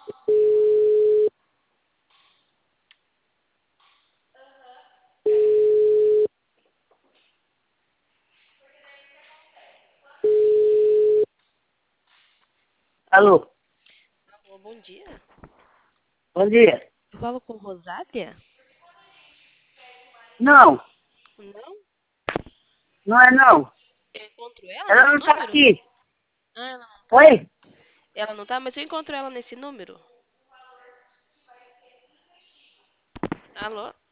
Alô, Alô, bom dia. bom dia. Eu falo com Rosália? Não, Não? não é não. Eu encontro ela Ela nesse não tá número? aqui. Ah, ela não tá? Oi? Ela não tá, mas eu encontro ela nesse número. Alô?